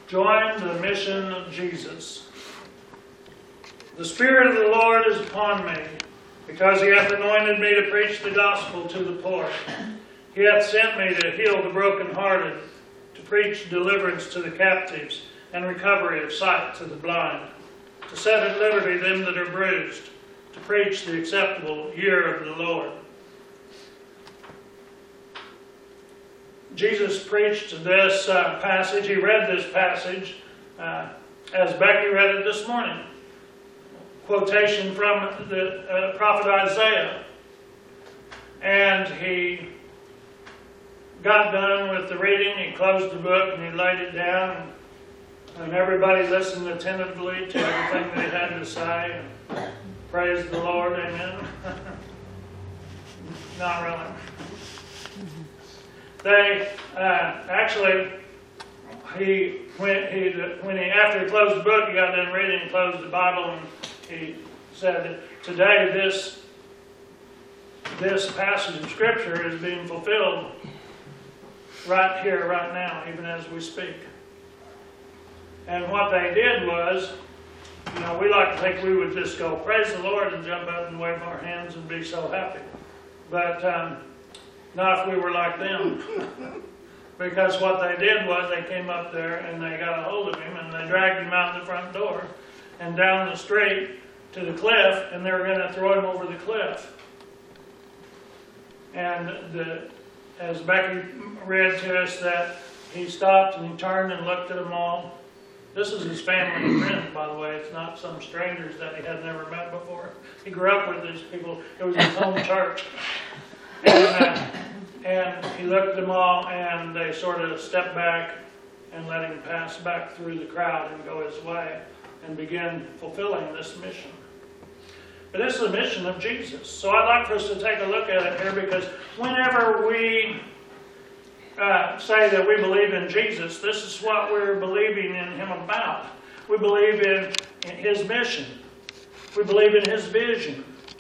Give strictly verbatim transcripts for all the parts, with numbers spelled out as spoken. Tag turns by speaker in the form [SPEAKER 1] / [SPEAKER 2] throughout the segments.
[SPEAKER 1] Join the mission of Jesus. The Spirit of the Lord is upon me, because He hath anointed me to preach the gospel to the poor. He hath sent me to heal the brokenhearted, to preach deliverance to the captives, and recovery of sight to the blind, to set at liberty them that are bruised, to preach the acceptable year of the Lord. Jesus preached this uh, passage. He read this passage uh, as Becky read it this morning. Quotation from the uh, prophet Isaiah. And he got done with the reading. He closed the book and he laid it down. And everybody listened attentively to everything they had to say. Praise the Lord. Amen. Not really. They uh, actually, he when he when he after he closed the book, he got done reading and closed the Bible, and he said that today this this passage of Scripture is being fulfilled right here, right now, even as we speak. And what they did was, you know, we like to think we would just go praise the Lord and jump up and wave our hands and be so happy, but. Um, Not if we were like them. Because what they did was they came up there and they got a hold of him and they dragged him out the front door and down the street to the cliff, and they were going to throw him over the cliff. And the, as Becky read to us, that he stopped and he turned and looked at them all. This is his family and friends, by the way. It's not some strangers that he had never met before. He grew up with these people. It was his home church. And, uh, and he looked at them all, and they sort of stepped back and let him pass back through the crowd and go his way and begin fulfilling this mission. But this is the mission of Jesus. So I'd like for us to take a look at it here, because whenever we uh, say that we believe in Jesus, this is what we're believing in Him about. We believe in, in His mission. We believe in His vision.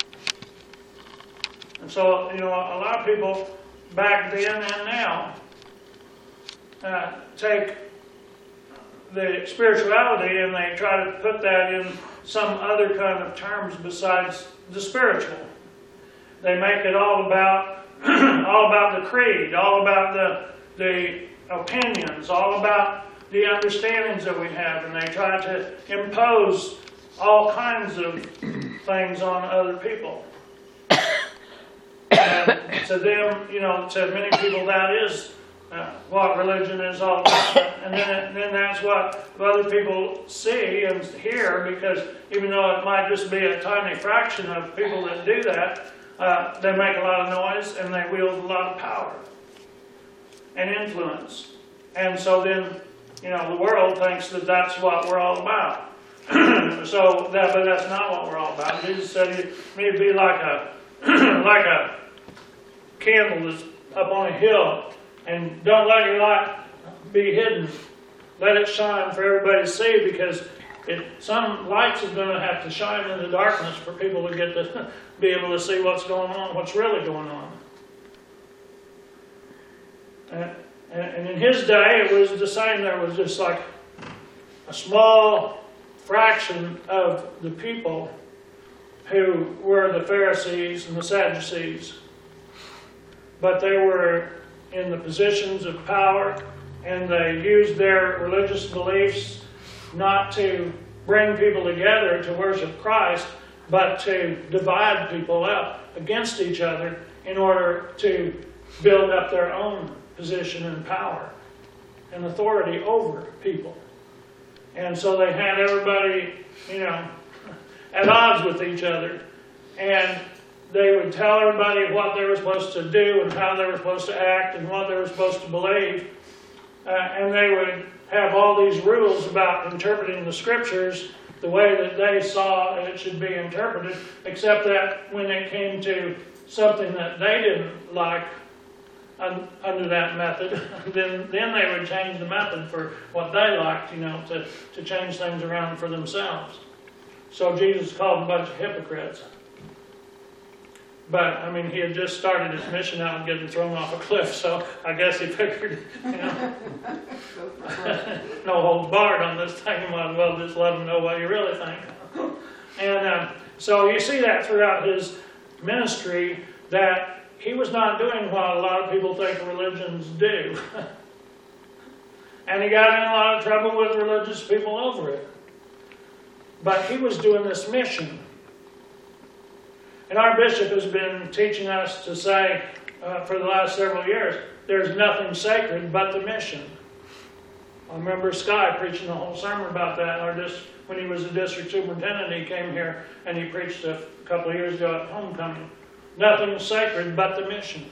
[SPEAKER 1] And so, you know, a lot of people back then and now uh, take the spirituality and they try to put that in some other kind of terms besides the spiritual. They make it all about all about the creed, all about the the opinions, all about the understandings that we have, and they try to impose all kinds of things on other people. And to them, you know, to many people, that is uh, what religion is all about. And then, and then that's what other people see and hear, because even though it might just be a tiny fraction of people that do that, uh, they make a lot of noise and they wield a lot of power and influence. And so then, you know, the world thinks that that's what we're all about. So that, but that's not what we're all about. Jesus said you need to be like a like a candle that's up on a hill, and don't let your light be hidden. Let it shine for everybody to see, because it, some lights are going to have to shine in the darkness for people to get to be able to see what's going on, what's really going on. And, and in his day, it was the same. There was just like a small fraction of the people who were the Pharisees and the Sadducees. But they were in the positions of power, and they used their religious beliefs not to bring people together to worship Christ, but to divide people up against each other in order to build up their own position and power and authority over people. And so they had everybody, you know, at odds with each other, and they would tell everybody what they were supposed to do and how they were supposed to act and what they were supposed to believe, uh, and they would have all these rules about interpreting the Scriptures the way that they saw it should be interpreted, except that when it came to something that they didn't like un- under that method, then then they would change the method for what they liked, you know, to, to change things around for themselves. So Jesus called them a bunch of hypocrites. But, I mean, he had just started his mission out and getting thrown off a cliff, so I guess he figured, you know, no holds barred on this thing. You might as well just let them know what you really think. And uh, so you see that throughout his ministry, that he was not doing what a lot of people think religions do. And he got in a lot of trouble with religious people over it. But he was doing this mission. And our bishop has been teaching us to say, uh, for the last several years, there's nothing sacred but the mission. I remember Sky preaching a whole sermon about that. Or just when he was a district superintendent, he came here and he preached a couple of years ago at homecoming. Nothing sacred but the mission.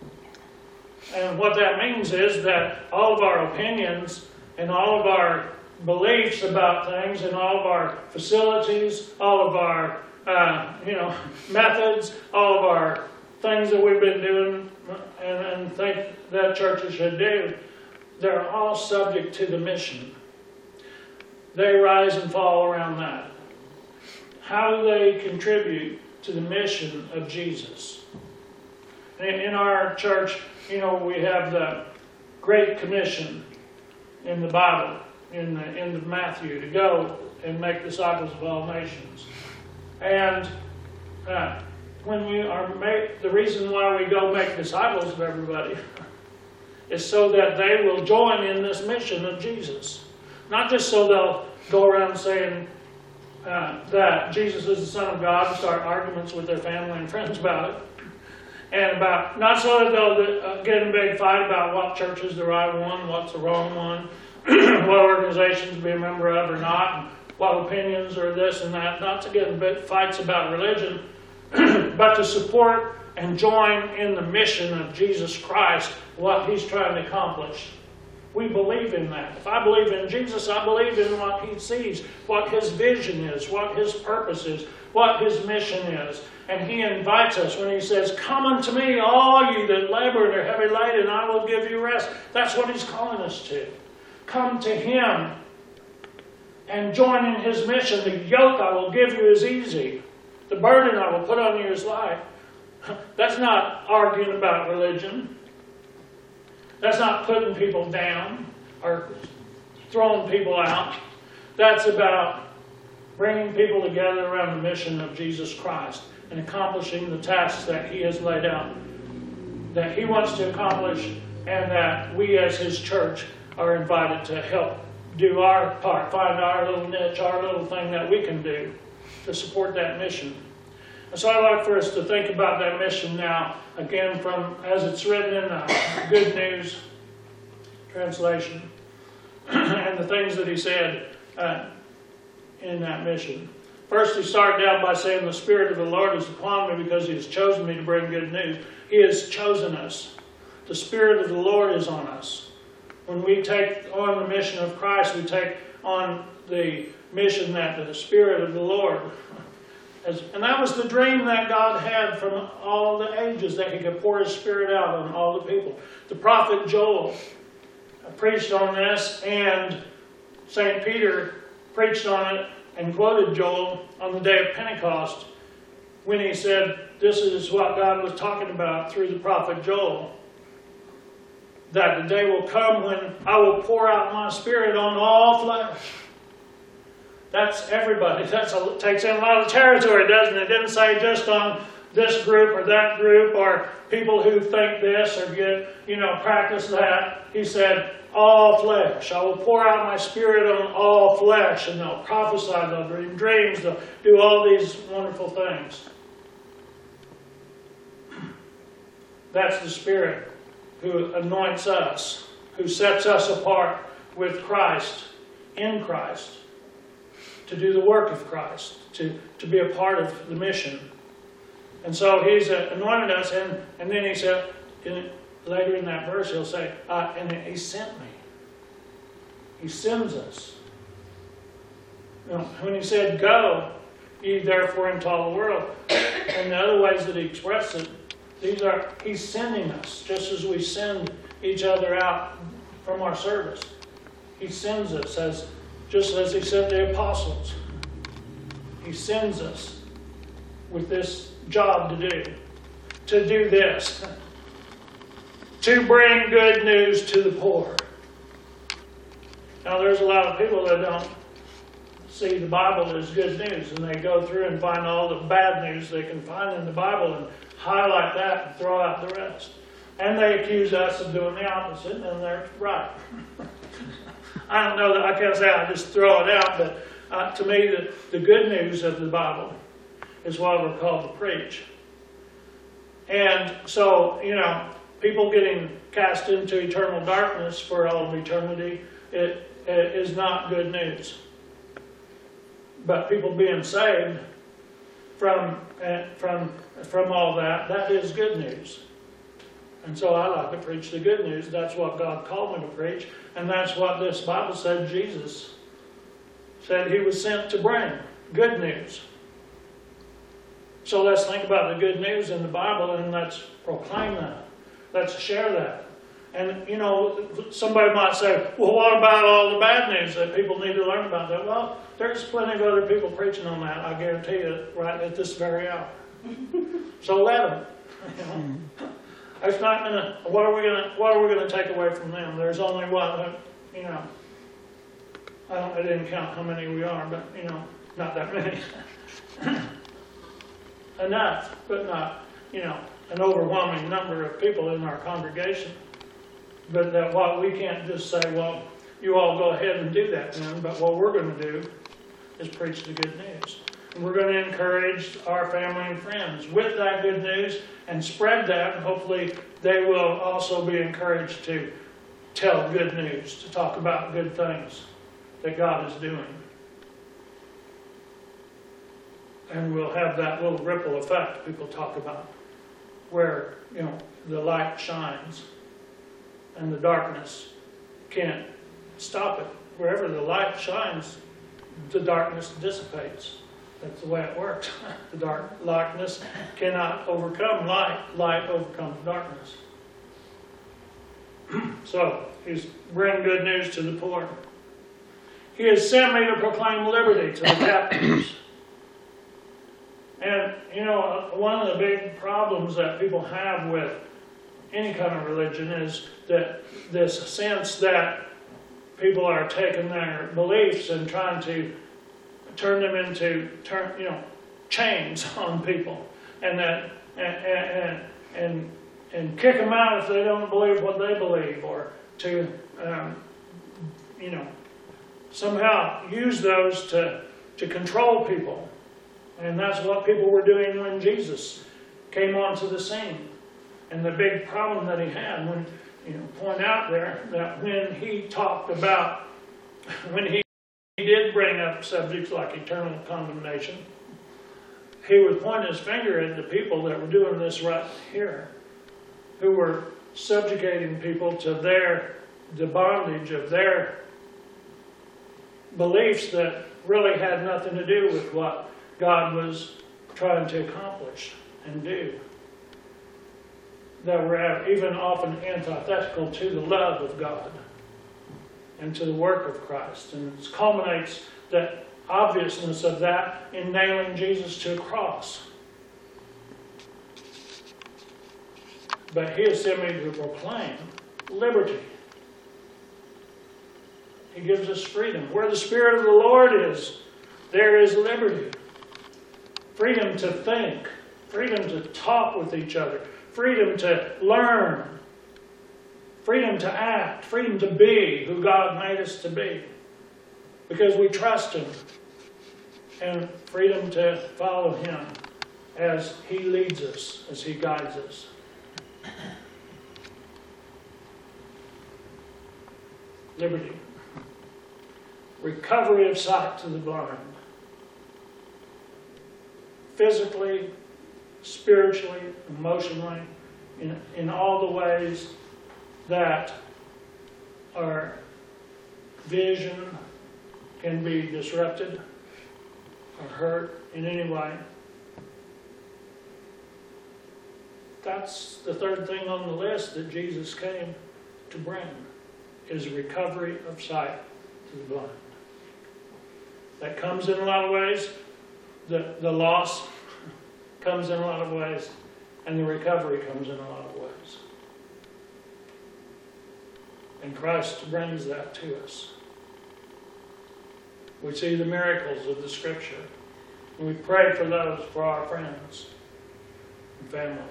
[SPEAKER 1] And what that means is that all of our opinions and all of our beliefs about things and all of our facilities, all of our Uh, you know, methods, all of our things that we've been doing and, and think that churches should do, they're all subject to the mission. They rise and fall around that. How do they contribute to the mission of Jesus? In, in our church, you know, we have the Great Commission in the Bible, in the end of Matthew, to go and make disciples of all nations. And uh, when we are made, the reason why we go make disciples of everybody is so that they will join in this mission of Jesus. Not just so they'll go around saying uh, that Jesus is the Son of God and start arguments with their family and friends about it. And about, not so that they'll uh, get in a big fight about what church is the right one, what's the wrong one, what organizations to be a member of or not, what opinions are this and that, not to get in big fights about religion, but to support and join in the mission of Jesus Christ, what he's trying to accomplish. We believe in that. If I believe in Jesus, I believe in what he sees, what his vision is, what his purpose is, what his mission is. And he invites us when he says, "Come unto me, all you that labor and are heavy laden, and I will give you rest." That's what he's calling us to. Come to him and join in his mission. The yoke I will give you is easy. The burden I will put on you is light. That's not arguing about religion. That's not putting people down or throwing people out. That's about bringing people together around the mission of Jesus Christ and accomplishing the tasks that he has laid out, that he wants to accomplish, and that we as his church are invited to help do our part, find our little niche, our little thing that we can do to support that mission. And so I'd like for us to think about that mission now, again, from as it's written in the Good News translation, and the things that he said uh, in that mission. First, he started out by saying, "The Spirit of the Lord is upon me because he has chosen me to bring good news." He has chosen us. The Spirit of the Lord is on us. When we take on the mission of Christ, we take on the mission that the Spirit of the Lord has. And that was the dream that God had from all the ages, that he could pour his Spirit out on all the people. The prophet Joel preached on this, and Saint Peter preached on it and quoted Joel on the day of Pentecost when he said, this is what God was talking about through the prophet Joel. That the day will come when I will pour out my Spirit on all flesh. That's everybody. That takes in a lot of territory, doesn't it? It didn't say just on this group or that group or people who think this or get, you know, practice that. He said, all flesh. I will pour out my Spirit on all flesh, and they'll prophesy, they'll dream dreams, they'll do all these wonderful things. That's the Spirit who anoints us, who sets us apart with Christ, in Christ, to do the work of Christ, to, to be a part of the mission. And so he's uh, anointed us, and, and then he said, in, later in that verse, he'll say, uh, and he sent me. He sends us. You know, when he said, go, ye therefore into all the world, and the other ways that he expressed it, these are, he's sending us, just as we send each other out from our service. He sends us, as just as he sent the apostles. He sends us with this job to do. to do this, to bring good news to the poor. Now, there's a lot of people that don't see the Bible as good news, and they go through and find all the bad news they can find in the Bible and highlight that and throw out the rest. And they accuse us of doing the opposite, and they're right. I don't know that I can't say I just throw it out, but uh, to me, the, the good news of the Bible is what we're called to preach. And so, you know, people getting cast into eternal darkness for all of eternity, it, it is not good news. But people being saved from, uh, from, from all that, that is good news. And so I like to preach the good news. That's what God called me to preach. And that's what this Bible said Jesus said he was sent to bring. Good news. So let's think about the good news in the Bible and let's proclaim that. Let's share that. And, you know, somebody might say, well, what about all the bad news that people need to learn about that? Well, there's plenty of other people preaching on that, I guarantee you, right at this very hour. So let them. You know. It's not gonna. What are we gonna? What are we gonna take away from them? There's only one. You know. I don't. I didn't count how many we are, but you know, not that many. Enough, but not. You know, an overwhelming number of people in our congregation. But that what we can't just say, well, you all go ahead and do that then. But what we're going to do is preach the good news. And we're going to encourage our family and friends with that good news and spread that. And hopefully they will also be encouraged to tell good news, to talk about good things that God is doing. And we'll have that little ripple effect people talk about where, you know, the light shines and the darkness can't stop it. Wherever the light shines, the darkness dissipates. That's the way it works. The dark darkness cannot overcome light. Light overcomes darkness. So, he's bringing good news to the poor. He has sent me to proclaim liberty to the captives. And, you know, one of the big problems that people have with any kind of religion is that this sense that people are taking their beliefs and trying to turn them into, turn, you know, chains on people, and that, and, and, and, and kick them out if they don't believe what they believe, or to, um, you know, somehow use those to, to control people. And that's what people were doing when Jesus came onto the scene. And the big problem that he had, when, you know, point out there that when he talked about, when he He did bring up subjects like eternal condemnation, he would point his finger at the people that were doing this right here, who were subjugating people to their, the bondage of their beliefs that really had nothing to do with what God was trying to accomplish and do. That were even often antithetical to the love of God and to the work of Christ. And it culminates the obviousness of that in nailing Jesus to a cross. But he has sent me to proclaim liberty. He gives us freedom. Where the Spirit of the Lord is, there is liberty. Freedom to think. Freedom to talk with each other. Freedom to learn. Freedom to act, freedom to be who God made us to be, because we trust him, and freedom to follow him as he leads us, as he guides us. Liberty. Recovery of sight to the blind. Physically, spiritually, emotionally, in, in all the ways that our vision can be disrupted or hurt in any way. That's the third thing on the list that Jesus came to bring, is recovery of sight to the blind. That comes in a lot of ways. The, the loss comes in a lot of ways. And the recovery comes in a lot of ways. And Christ brings that to us. We see the miracles of the Scripture. And we pray for those, for our friends and family.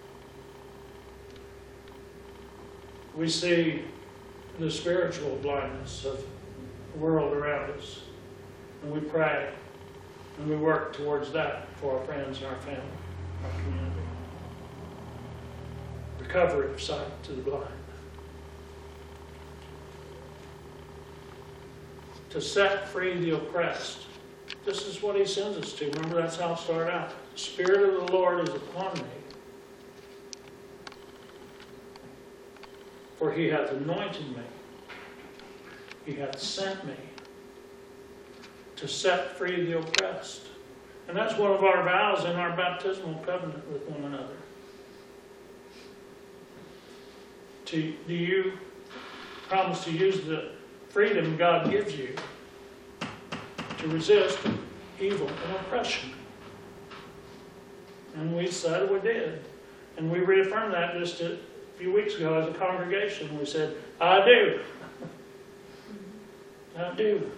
[SPEAKER 1] We see the spiritual blindness of the world around us. And we pray and we work towards that for our friends and our family, our community. Recovery of sight to the blind. To set free the oppressed. This is what he sends us to. Remember, that's how it started out. The Spirit of the Lord is upon me, for he hath anointed me. He hath sent me to set free the oppressed. And that's one of our vows in our baptismal covenant with one another. To, do you promise to use the freedom God gives you to resist evil and oppression? And we said we did. And we reaffirmed that just a few weeks ago as a congregation. We said, I do. I do.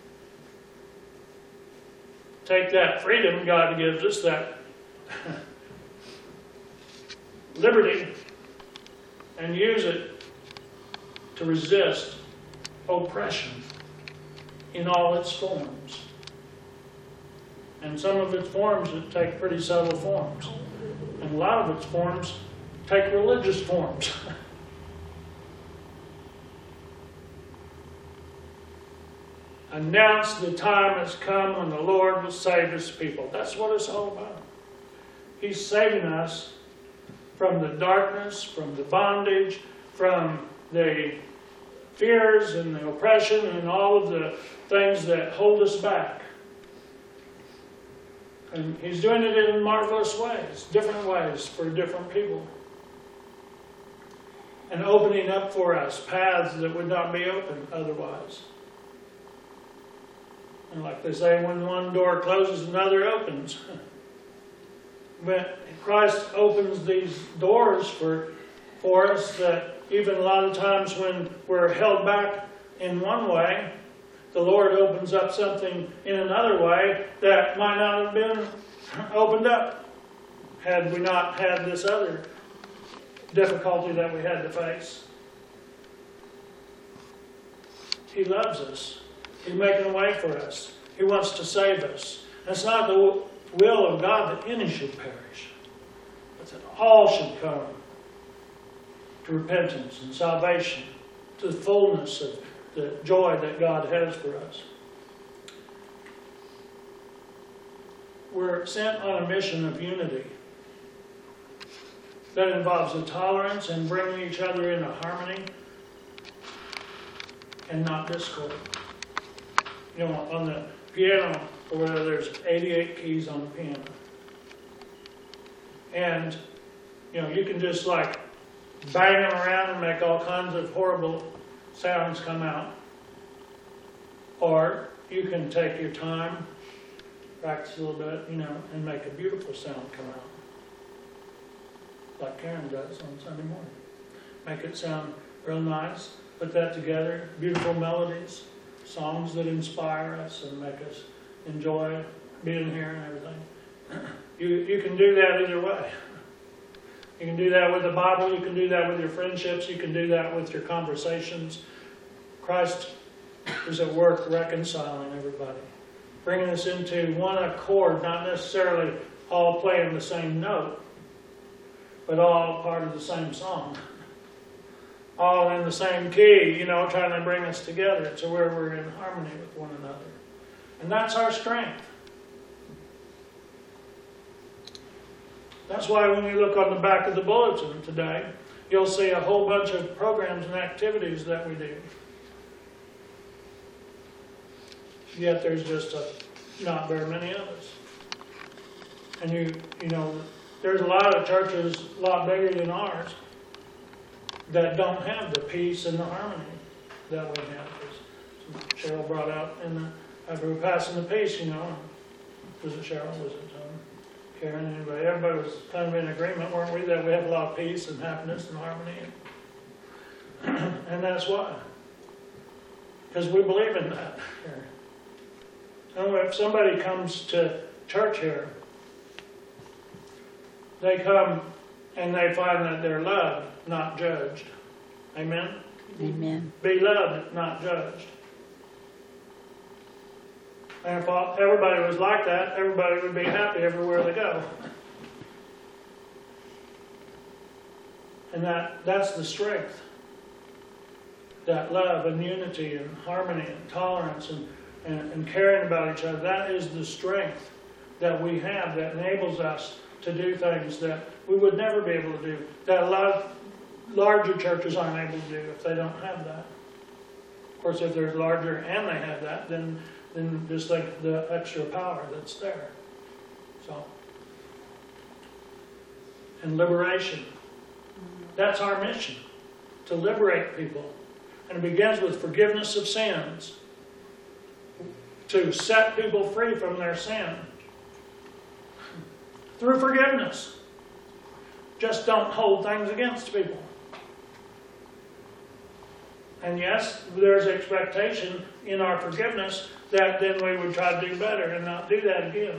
[SPEAKER 1] Take that freedom God gives us, that liberty, and use it to resist oppression in all its forms. And some of its forms that take pretty subtle forms. And a lot of its forms take religious forms. Announce the time has come when the Lord will save his people. That's what it's all about. He's saving us from the darkness, from the bondage, from the fears and the oppression and all of the things that hold us back. And he's doing it in marvelous ways, different ways for different people. And opening up for us paths that would not be open otherwise. And like they say, when one door closes, another opens. But Christ opens these doors for, for us that even a lot of times when we're held back in one way, the Lord opens up something in another way that might not have been opened up had we not had this other difficulty that we had to face. He loves us. He's making a way for us. He wants to save us. And it's not the will of God that any should perish, but that all should come to repentance and salvation, to the fullness of the joy that God has for us. We're sent on a mission of unity that involves the tolerance and bringing each other into harmony and not discord. You know, on the piano, or whatever, there's eighty-eight keys on the piano. And, you know, you can just like bang them around and make all kinds of horrible sounds come out. Or you can take your time, practice a little bit, you know, and make a beautiful sound come out. Like Karen does on Sunday morning. Make it sound real nice. Put that together. Beautiful melodies. Songs that inspire us and make us enjoy being here and everything. You, you can do that either way. You can do that with the Bible. You can do that with your friendships. You can do that with your conversations. Christ is at work reconciling everybody. Bringing us into one accord, not necessarily all playing the same note, but all part of the same song. All in the same key, you know, trying to bring us together to where we're in harmony with one another. And that's our strength. That's why when you look on the back of the bulletin today, you'll see a whole bunch of programs and activities that we do. Yet there's just a, not very many of us. And you, you know, there's a lot of churches a lot bigger than ours that don't have the peace and the harmony that we have. As Cheryl brought out in the, after we were passing the peace, you know, was it Cheryl? Was it um, Karen, anybody, everybody was kind of in agreement, weren't we, that we have a lot of peace and happiness and harmony. And, and that's why. Because we believe in that here. And if somebody comes to church here, they come and they find that they're loved, not judged. Amen?
[SPEAKER 2] Amen.
[SPEAKER 1] Be loved, not judged. And if all, everybody was like that, everybody would be happy everywhere they go. And that, that's the strength. That love and unity and harmony and tolerance and, and, and caring about each other, that is the strength that we have that enables us to do things that we would never be able to do, that a lot of larger churches aren't able to do if they don't have that. Of course, if they're larger and they have that, then then just like the extra power that's there. So, and liberation. That's our mission, to liberate people. And it begins with forgiveness of sins, to set people free from their sin through forgiveness. Just don't hold things against people. And yes, there's expectation in our forgiveness that then we would try to do better and not do that again.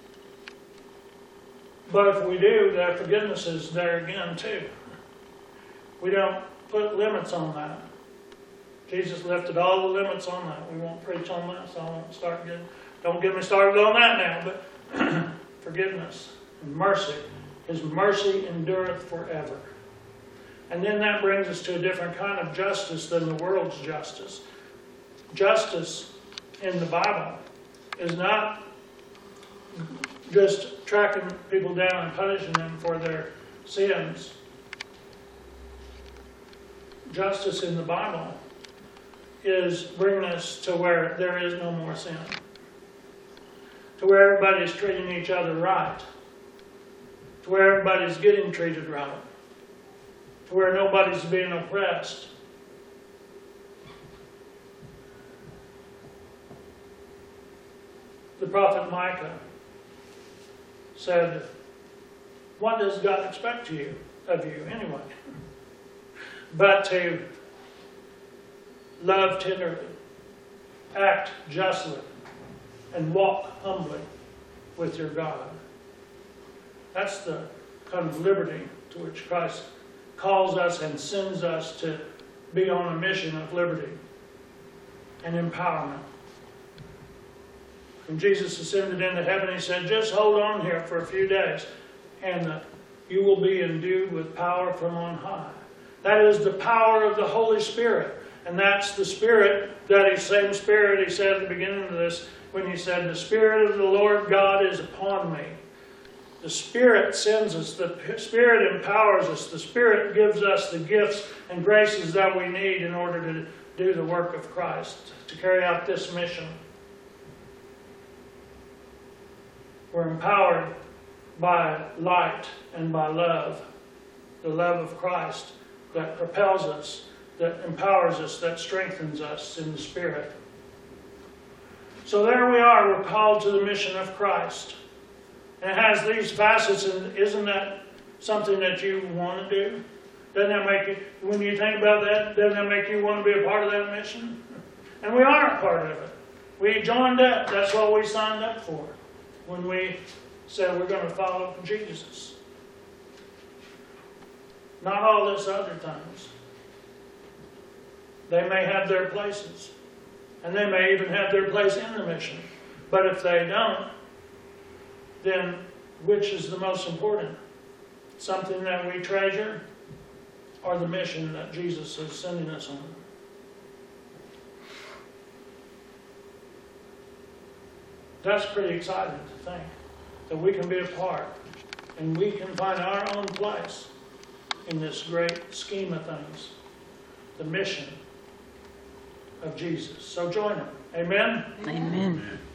[SPEAKER 1] But if we do, that forgiveness is there again too. We don't put limits on that. Jesus lifted all the limits on that. We won't preach on that, so I won't start getting, don't get me started on that now, but forgiveness and mercy. His mercy endureth forever. And then that brings us to a different kind of justice than the world's justice. Justice in the Bible is not just tracking people down and punishing them for their sins. Justice in the Bible is bringing us to where there is no more sin. To where everybody's treating each other right. To where everybody's getting treated right. To where nobody's being oppressed. The prophet Micah said, what does God expect you, of you anyway? But to love tenderly, act justly, and walk humbly with your God. That's the kind of liberty to which Christ calls us and sends us to be on a mission of liberty and empowerment. When Jesus ascended into heaven, he said, just hold on here for a few days, and uh, you will be endued with power from on high. That is the power of the Holy Spirit. And that's the Spirit, that same Spirit he said at the beginning of this, when he said, the Spirit of the Lord God is upon me. The Spirit sends us, the Spirit empowers us, the Spirit gives us the gifts and graces that we need in order to do the work of Christ, to carry out this mission. We're empowered by light and by love, the love of Christ that propels us, that empowers us, that strengthens us in the Spirit. So there we are, we're called to the mission of Christ. And it has these facets, and isn't that something that you want to do? Doesn't that make you, when you think about that, doesn't that make you want to be a part of that mission? And we are a part of it. We joined up, that's what we signed up for when we said we're going to follow Jesus. Not all this other things. They may have their places, and they may even have their place in the mission. But if they don't, then which is the most important? Something that we treasure, or the mission that Jesus is sending us on? That's pretty exciting to think that we can be a part and we can find our own place in this great scheme of things, the mission of Jesus. So join him. Amen?
[SPEAKER 2] Amen.